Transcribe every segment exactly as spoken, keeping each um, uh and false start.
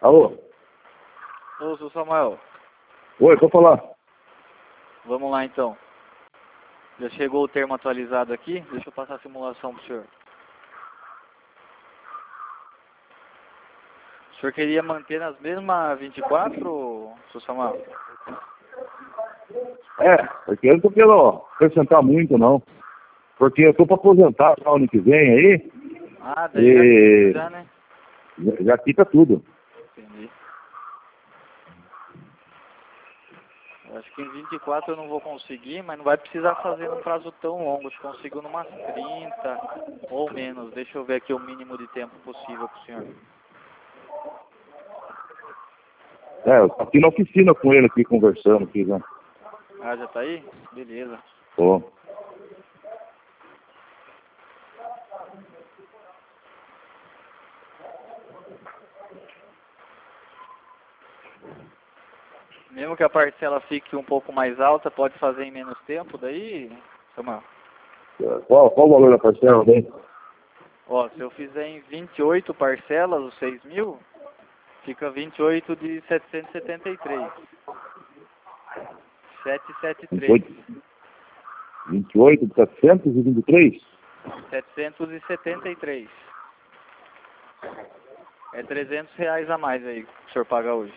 Alô? Ô, seu Samuel, Oi, pode falar. vamos lá então. Já chegou o termo atualizado aqui? Deixa eu passar a simulação pro senhor. O senhor queria manter nas mesmas vinte e quatro, seu Samuel? É, porque eu não tô querendo acrescentar muito, não. Porque eu tô para aposentar no ano que vem aí. Ah, daí E já, já, né? já, já quita tudo. Entendi. Eu acho que em vinte e quatro eu não vou conseguir, mas não vai precisar fazer num prazo tão longo. Acho que consigo numas trinta ou menos. Deixa eu ver aqui o mínimo de tempo possível pro senhor. É, eu tô aqui na oficina com ele aqui, conversando aqui, né? Ah, já tá aí? Beleza. Tô. Mesmo que a parcela fique um pouco mais alta, pode fazer em menos tempo daí, Samuel? Qual, qual o valor da parcela, bem? Ó, se eu fizer em vinte e oito parcelas, os seis mil, fica vinte e oito de setecentos e setenta e três. setecentos e setenta e três. vinte e oito de setecentos e vinte e três? setecentos e setenta e três. É trezentos reais a mais aí que o senhor paga hoje.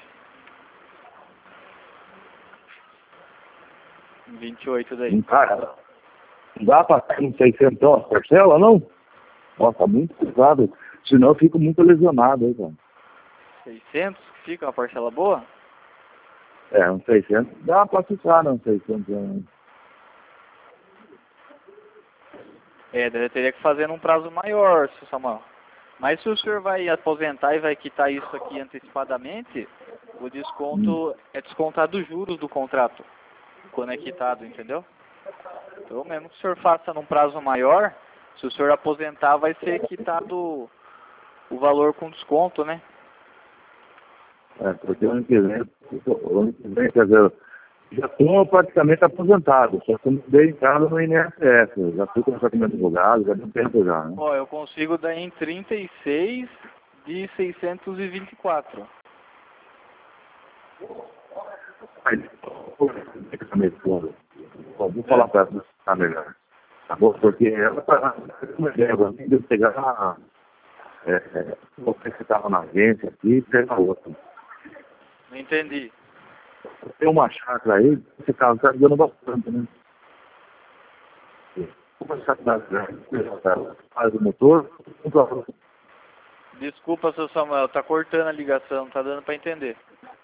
vinte e oito daí. Cara, não dá para ter uns seiscentos a parcela, não? Nossa, tá muito pesado. Senão eu fico muito lesionado aí, cara. seiscentos? Fica uma parcela boa? É, uns seiscentos. Dá para ficar, não, seiscentos. Né? É, daí eu teria que fazer num prazo maior, seu Samuel. Mas se o senhor vai aposentar e vai quitar isso aqui antecipadamente, o desconto Hum. é descontado os juros do contrato, quando é quitado, entendeu? Então, mesmo que o senhor faça num prazo maior, se o senhor aposentar, vai ser quitado o valor com desconto, né? É, porque o ano que vem, o ano que vem, quer dizer, já estou praticamente aposentado, só que eu mudei em casa no I N S S, já fui conversar com meu advogado, já deu tempo já, né? Ó, eu consigo dar em trinta e seis de seiscentos e vinte e quatro. Aí, Bom, vou É? falar para ela tá melhor. Tá bom? Porque ela tá uma ideia, de eu pegar, é, é, você que estava na agência aqui e pegar outra. Não entendi. Tem uma chácara aí, esse carro está dando bastante, né? Uma chácara faz o motor, compra. Desculpa, seu Samuel, tá cortando a ligação, não tá dando pra entender.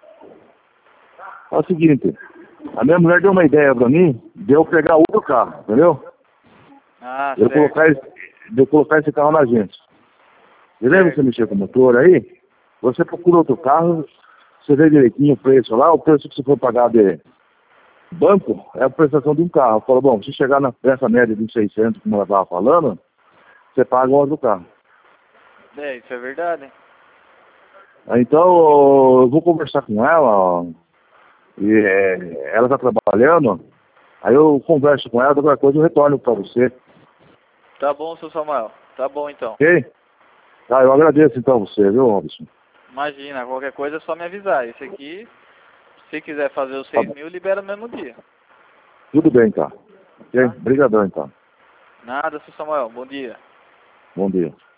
É o seguinte, a minha mulher deu uma ideia para mim de eu pegar outro carro, entendeu? Ah, De eu certo. colocar esse, de eu colocar esse carro na agência. E lembra Certo. você mexer com o motor aí? Você procura outro carro, você vê direitinho o preço lá, o preço que você for pagar de banco é a prestação de um carro. Fala, bom, se chegar na, nessa média de seiscentos, como ela estava falando, você paga um outro carro. É, isso é verdade. Então, eu vou conversar com ela, ó, e é, ela está trabalhando, aí eu converso com ela, qualquer coisa eu retorno para você. Tá bom, seu Samuel. Tá bom, então. Ok? Tá, eu agradeço então a você, viu, Robson? Imagina, qualquer coisa é só me avisar. Esse aqui, se quiser fazer os Tá seis bom. mil, libera no mesmo dia. Tudo bem, tá? Ok? Tá? Obrigadão, então. Nada, seu Samuel. Bom dia. Bom dia.